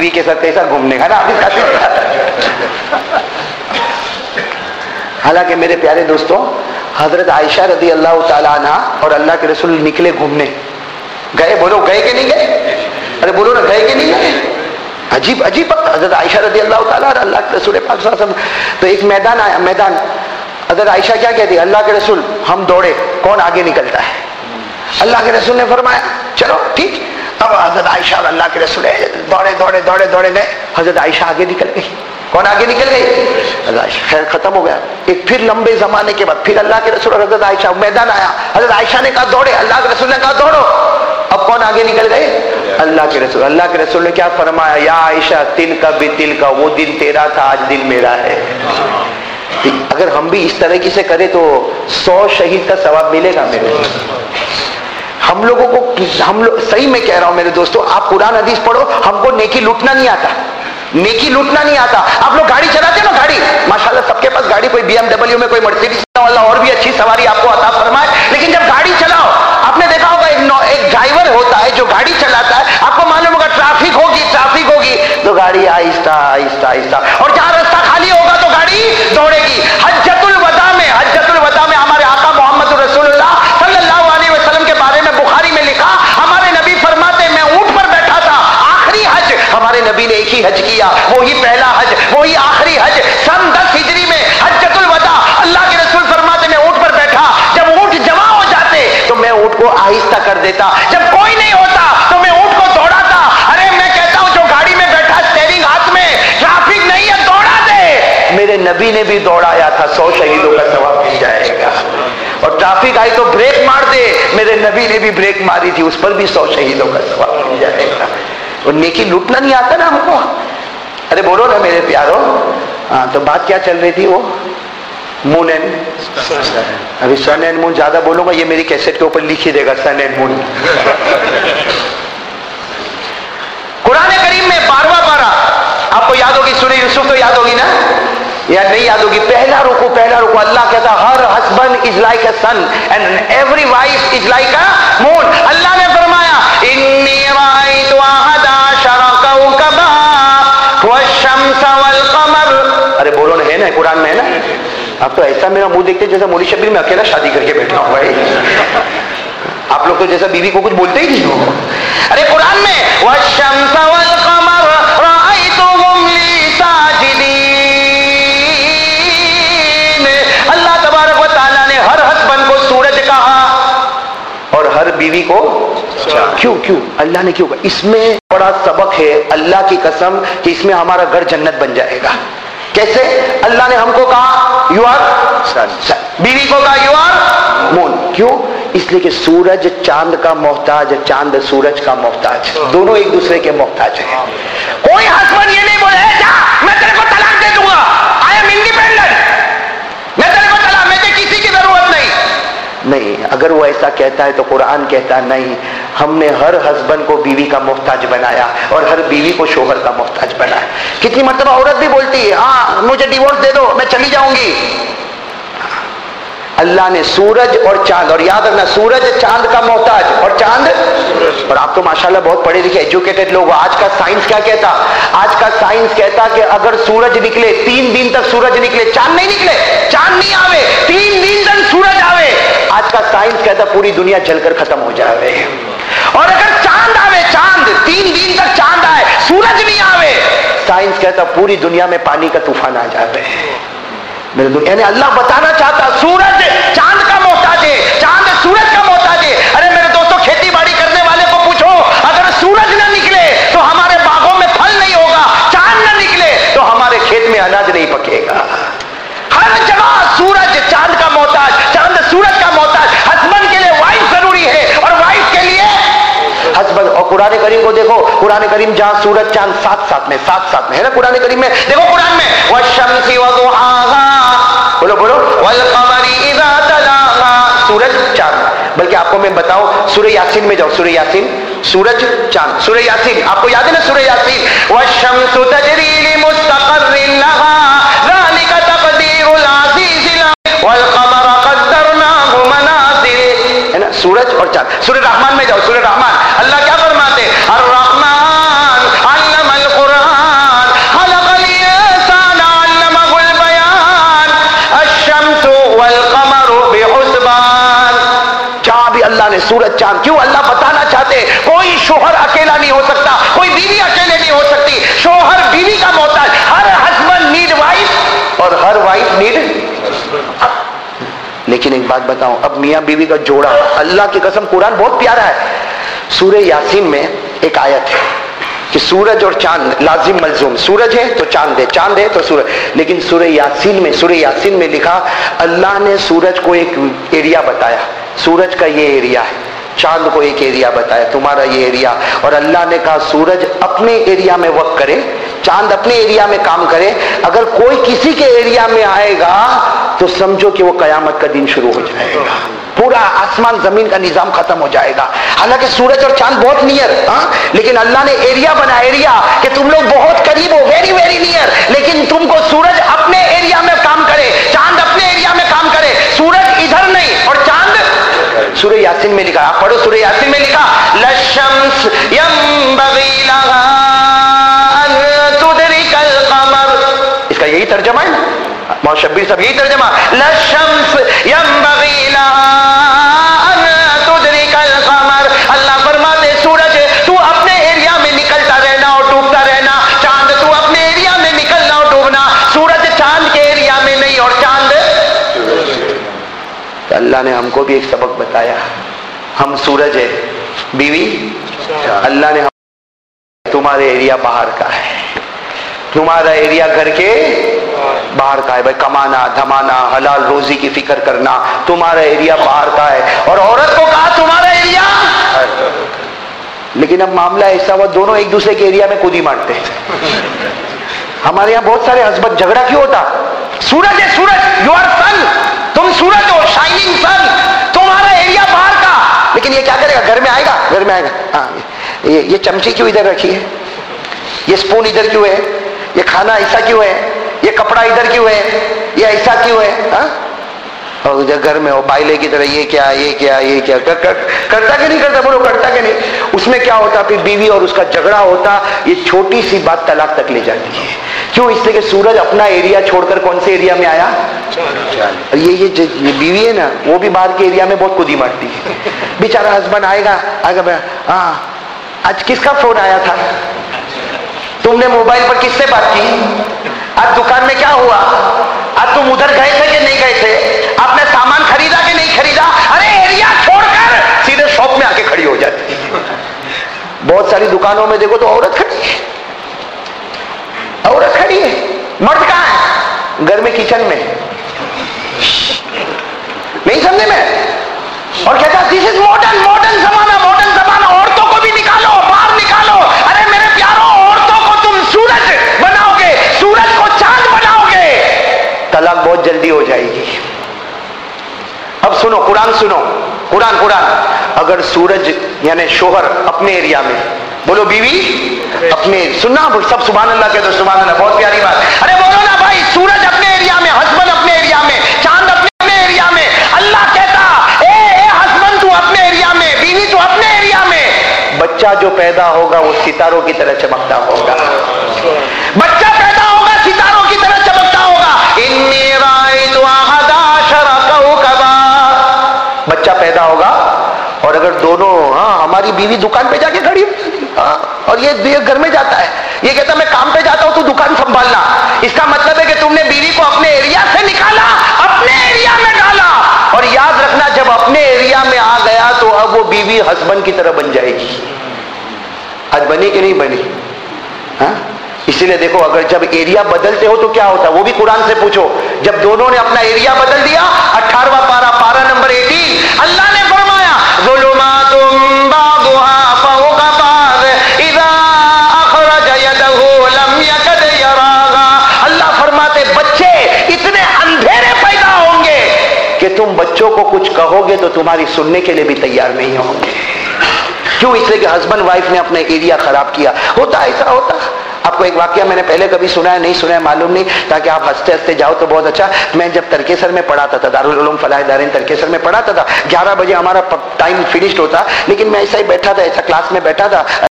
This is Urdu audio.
بیوی کے ساتھ کیسا گھومنے کا نا آپ اس کا حالانکہ میرے پیارے دوستوں حضرت عائشہ رضی اللہ تعالیٰ عنہ اور اللہ کے رسول نکلے گھومنے. گئے؟ بولو گئے کہ نہیں گئے؟ ارے بولو نا گئے کہ نہیں گئے؟ عجیب عجیب حضرت عائشہ رضی اللہ تعالیٰ اور اللہ کے رسول پاک صلی اللہ علیہ وسلم. تو ایک میدان آیا, میدان. حضرت عائشہ کیا کہتی؟ اللہ کے رسول ہم دوڑے, کون آگے نکلتا ہے؟ اللہ کے رسول نے فرمایا چلو ٹھیک. اب حضرت عائشہ اور اللہ کے رسول دوڑے دوڑے دوڑے دوڑے گئے. حضرت عائشہ آگے نکل گئی. کون آگے نکل گئی؟ خیر ختم ہو گیا. ایک پھر لمبے زمانے کے بعد پھر اللہ کے رسول اور حضرت عائشہ میدان آیا. حضرت عائشہ نے کہا دوڑے, اللہ کے رسول نے کہا دوڑو. اب کون آگے نکل گئے؟ اللہ کے رسول. اللہ کے رسول نے کیا فرمایا؟ یا عائشہ تل کا بھی تل کا, وہ دن تیرا تھا آج دن میرا ہے. اگر ہم بھی اس طرح سے کریں تو 100 شہید کا ثواب ملے گا میرے. ہم لوگوں کو صحیح میں کہہ رہا ہوں میرے دوستو, آپ قرآن حدیث پڑھو, ہم کو نیکی لوٹنا نہیں آتا, نیکی لوٹنا نہیں آتا. آپ لوگ گاڑی چلاتے ہیں نا, گاڑی ماشاءاللہ سب کے پاس گاڑی, کوئی BMW میں, کوئی مرسیڈیز, اللہ اور بھی اچھی سواری آپ کو عطا فرمائے. لیکن جب گاڑی چلاؤ, آپ نے دیکھا ہوگا ایک ڈرائیور ہوتا ہے جو گاڑی چلاتا ہے, آپ کو معلوم ہوگا ٹریفک ہوگی تو گاڑی آہستہ آہستہ آہستہ, اور جہاں راستہ خالی ہوگا تو گاڑی دوڑے گی. حجۃ الوداع میں ہمارے آقا محمد رسول اللہ صلی اللہ علیہ وسلم کے بارے میں بخاری میں لکھا, ہمارے نبی فرماتے میں اونٹ پر بیٹھا تھا. آخری حج ہمارے نبی نے ایک ہی حج کیا, وہی پہلا حج, وہی آخری حج, سن 10 ہجری میں حجۃ الوداع. اللہ کے رسول فرماتے میں اونٹ پر بیٹھا, جب اونٹ جمع ہو جاتے تو میں اونٹ کو آہستہ کر دیتا, جب کوئی نہیں ہوتا تو میں اونٹ کو دوڑاتا. ارے میں کہتا ہوں جو گاڑی میں بیٹھا اسٹیئرنگ ہاتھ میں, ٹریفک نہیں ہے, دوڑا دے. میرے نبی نے بھی دوڑایا تھا, 100 شہیدوں کا ثواب مل جائے گا. اور ٹریفک آئی تو بریک مار دے, میرے نبی نے بھی بریک ماری تھی, اس پر بھی 100 شہیدوں کا ثواب مل جائے گا. اور نیکی لوٹنا نہیں آتا نا ہم کو. ارے بولو نا میرے پیارو. ہاں تو بات کیا چل رہی تھی؟ وہ مون اینڈ, ابھی سن اینڈ مون زیادہ بولوں گا یہ میری کیسٹ کے اوپر لکھ ہی دے گا سن اینڈ مون. قرآن کریم میں 12واں پارہ آپ کو یاد ہوگی, سورہ یوسف تو یاد ہوگی نا, یا نہیں یاد ہوگی؟ پہلا رکوع اللہ کہتا ہر husband is like a sun and every wife is like a moon. اللہ نے فرمایا انی رأیت 11 کوکبا والشمس والقمر. ارے بولو نا, ہے نا قرآن میں, ہے نا. آپ تو ایسا میرا منہ دیکھتے جیسا مولوی شبیر میں اکیلا شادی کر کے بیٹھا ہوا ہے. آپ لوگ تو جیسا بیوی کو کچھ بولتے ہی نہیں ہو. ارے قرآن میں والشمس والقمر رأیتهم لی ساجدین. اللہ تبارک و تعالیٰ نے ہر ہسبینڈ کو سورج کہا اور ہر بیوی کو کیوں اللہ نے کیوں کہا؟ اس میں بڑا سبق ہے اللہ کی قسم کہ اس میں ہمارا گھر جنت بن جائے گا. کیسے؟ اللہ نے ہم کو کہا یو آر سن, بیوی کو کہا یو آر مون. کیوں؟ اس لیے کہ سورج چاند کا محتاج, چاند سورج کا محتاج, دونوں ایک دوسرے کے محتاج ہیں. کوئی ہسبینڈ یہ نہیں بولے جا میں تیرے کو طلاق دے دوں گا, آئی ایم انڈیپینڈنٹ, میں تیرے کو طلاق, مجھے کسی کی ضرورت نہیں. اگر وہ ایسا کہتا ہے تو قرآن کہتا نہیں, ہم نے ہر ہسبینڈ کو بیوی کا محتاج بنایا اور ہر بیوی کو شوہر کا محتاج بنایا. کتنی مرتبہ عورت بھی بولتی ہے ہاں مجھے ڈیورس دے دو میں چلی جاؤں گی. اللہ نے سورج اور چاند, اور یاد رکھنا سورج چاند کا محتاج اور چاند, اور آپ تو ماشاءاللہ بہت پڑھے لکھے ایجوکیٹڈ لوگ. آج کا سائنس کیا کہتا؟ آج کا سائنس کہتا کہ اگر سورج نکلے 3 دن تک سورج نکلے, چاند نہیں نکلے, چاند نہیں آوے, 3 دن تک سورج آوے, آج کا سائنس کہتا پوری دنیا جل کر ختم ہو جاوے. اور اگر چاند آوے, چاند 3 دن تک چاند آئے, سورج نہیں آوے, سائنس کہتا پوری دنیا میں پانی کا طوفان آ جاوے. یعنی اللہ بتانا چاہتا سورج چاند کا محتاج ہے, چاند سورج کا محتاج ہے. ارے میرے دوستوں کھیتی باڑی کرنے والے کو پوچھو, اگر سورج نہ نکلے تو ہمارے باغوں میں پھل نہیں ہوگا, چاند نہ نکلے تو ہمارے کھیت میں اناج نہیں پکے گا. ہر جگہ سورج چاند کا محتاج, چاند سورج کا محتاج. ہسبینڈ کے لیے وائف ضروری ہے اور وائف کے لیے ہسبینڈ. اور قرآن کریم کو دیکھو, قرآن کریم جہاں سورج چاند ساتھ میں ہے نا قرآن کریم میں. دیکھو قرآن میں والشمس وضحاها, بولو والقمر اذا تلاها, سورج چاند. بلکہ آپ کو میں بتاؤں سورہ یاسین میں جاؤ, سورہ یاسین سورج چاند, سورہ یاسین آپ کو یاد ہے نا سورہ یاسین والشمس تجری لمستقر لها ذلك تقدیر العزیز والقمر قدرناه منازل, ہے نا سورج اور چاند. سورہ رحمان میں جاؤ, سورہ رحمان اللہ کیا فرماتے؟ الرحمن علم القرآن بات بتاؤں، اب میاں بیوی کا جوڑا، اللہ کی قسم قرآن بہت پیارا ہے. سورہ یاسین میں ایک آیت ہے کہ سورج اور چاند لازم ملزوم، سورج ہے تو چاند ہے، چاند ہے تو سورج. لیکن سورہ یاسین میں لکھا اللہ نے سورج کو ایک ایریا بتایا، سورج کا یہ ایریا ہے، چاند کو ایک ایریا بتایا تمہارا یہ ایریا. اور اللہ نے کہا سورج اپنے ایریا میں وقت کرے، چاند اپنے ایریا میں کام کرے، اگر کوئی کسی کے ایریا میں آئے گا تو سمجھو کہ وہ قیامت کا دن شروع ہو جائے گا، پورا آسمان زمین کا نظام ختم ہو جائے گا. حالانکہ سورج اور چاند بہت نیئر، لیکن اللہ نے ایریا بنا، ایریا کہ تم لوگ بہت قریب ہو، ویری ویری نیئر، لیکن تم کو سورج اپنے ایریا میں کام کرے، چاند اپنے ایریا میں کام کرے، سورج ادھر نہیں اور چاند. سورہ یاسین میں لکھا، آپ پڑھو سورہ یاسین میں لکھا للشمس ينبغي لها ان تدرك القمر، اس کا یہی ترجمہ ہے مولانا شبیر صاحب، یہی ترجمہ للشمس ينبغي لها ان تدرك القمر. اللہ فرماتے سورج تو اپنے ایریا میں نکلتا رہنا اور ڈوبتا رہنا، چاند تو اپنے ایریا میں نکلنا اور ڈوبنا، سورج چاند کے ایریا میں نہیں اور چاند. اللہ نے ہم کو بھی ایک سبق بتایا، ہم سورج ہے، بیوی اللہ نے تمہارے ایریا باہر کا ہے، تمہارا ایریا گھر کے باہر کا ہے. بھائی کمانا دھمانا حلال روزی کی فکر کرنا، تمہارا ایریا باہر کا ہے. اور عورت کو کہا تمہارا ایریا. لیکن اب معاملہ ایسا ہوا دونوں ایک دوسرے کے ایریا میں کودی مارتے ہیں. ہمارے یہاں بہت سارے ہسبینڈ جھگڑا کیوں ہوتا؟ سورج ہے سورج، یو آر سن، تم سورج ہو شائننگ سن، تمہارا ایریا باہر کا. لیکن یہ کیا کرے گا؟ گھر میں آئے گا، گھر میں آئے گا. ہاں یہ چمچی کیوں ادھر رکھی ہے، یہ اسپون ادھر کیوں ہے، یہ کھانا ایسا کیوں ہے، یہ کپڑا ادھر کیوں ہے، یہ ایسا کیوں ہے. اور گھر میں ہو بائلے کی طرح یہ کیا یہ کیا یہ کیا، کرتا کہ نہیں کرتا؟ بولو کرتا کہ نہیں؟ اس میں کیا ہوتا؟ پھر بیوی اور اس کا جھگڑا ہوتا، یہ چھوٹی سی بات طلاق تک لے جاتی ہے. کیوں؟ اس لیے کہ سورج اپنا ایریا چھوڑ کر کون سے ایریا میں آیا؟ یہ بیوی ہے نا، وہ بھی باہر کے ایریا میں بہت کودی مارتی ہے. بیچارہ ہسبینڈ آئے گا، ہاں آج کس کا فون آیا تھا، تم نے موبائل پر کس سے بات کی، آج دکان میں کیا ہوا، آج تم ادھر گئے تھے کہ نہیں گئے تھے، آپ نے سامان خریدا کہ نہیں خریدا. ارے ایریا چھوڑ کر سیدھے شاپ میں آ کے کھڑی ہو جاتی ہے. بہت ساری دکانوں میں دیکھو تو عورت کھڑی ہے، عورت کھڑی ہے، مرد کہاں ہے؟ گھر میں کچن میں. نہیں سمجھے میں؟ اور کہتا دس از ماڈرن زمانہ، عورتوں کو بھی نکالو باہر نکالو. ارے میرے پیاروں، عورتوں کو تم سورج بناؤ گے، سورج کو چاند بناؤ گے، طلاق بہت جلدی ہو جائے گی. اب سنو قرآن، اگر سورج یعنی شوہر اپنے ایریا میں، بولو بیوی اپنے، سننا سب سبحان اللہ کہتے ہیں، سبحان اللہ بہت پیاری بات. ارے بولو نا بھائی، سورج اپنے ایریا میں، ہسبینڈ اپنے ایریا میں، چاند اپنے ایریا میں. اللہ کہتا اے ہسبینڈ تو اپنے ایریا میں، بیوی تو اپنے ایریا میں. بچہ جو پیدا ہوگا وہ ستاروں کی طرح چمکتا ہوگا، بچہ پیدا ہوگا ستاروں کی طرح چمکتا ہوگا. انی رأیت 11 کوكبا، بچہ پیدا ہوگا. اور اگر دونوں ہماری بیوی دکان پہ جا کے کھڑی اور یہ گھر میں جاتا ہے، یہ کہتا میں کام پہ جاتا ہوں تو دکان سنبھالنا، اس کا مطلب ہے کہ تم نے بیوی کو اپنے ایریا سے نکالا، اپنے ایریا میں ڈالا. اور یاد رکھنا جب اپنے ایریا میں آ گیا تو اب وہ بیوی ہسبینڈ کی طرح بن جائے گی. آج بنی کہ نہیں بنی؟ اسی لیے دیکھو اگر جب ایریا بدلتے ہو تو کیا ہوتا، وہ بھی قرآن سے پوچھو. جب دونوں نے اپنا ایریا بدل دیا، 18واں پارہ نمبر 18، اللہ نے فرمایا ظلمات بعضها فوق بعض اذا اخرج يده لم يكد يراها. اللہ فرماتے بچے اتنے اندھیرے پیدا ہوں گے کہ تم بچوں کو کچھ کہو گے تو تمہاری سننے کے لیے بھی تیار نہیں ہوں گے. کیوں؟ اس لیے کہ ہسبینڈ وائف نے اپنا ایریا خراب کیا. ہوتا ایسا ہوتا. آپ کو ایک واقعہ میں نے پہلے کبھی سنا ہے نہیں سنا ہے معلوم نہیں، تاکہ آپ ہنستے ہنستے جاؤ تو بہت اچھا. میں جب ترکیسر میں پڑھاتا تھا، دارالعلوم فلاح دارین ترکیسر میں پڑھاتا تھا، 11 بجے ہمارا ٹائم فنشڈ ہوتا، لیکن میں ایسا ہی بیٹھا تھا، ایسا کلاس میں بیٹھا تھا.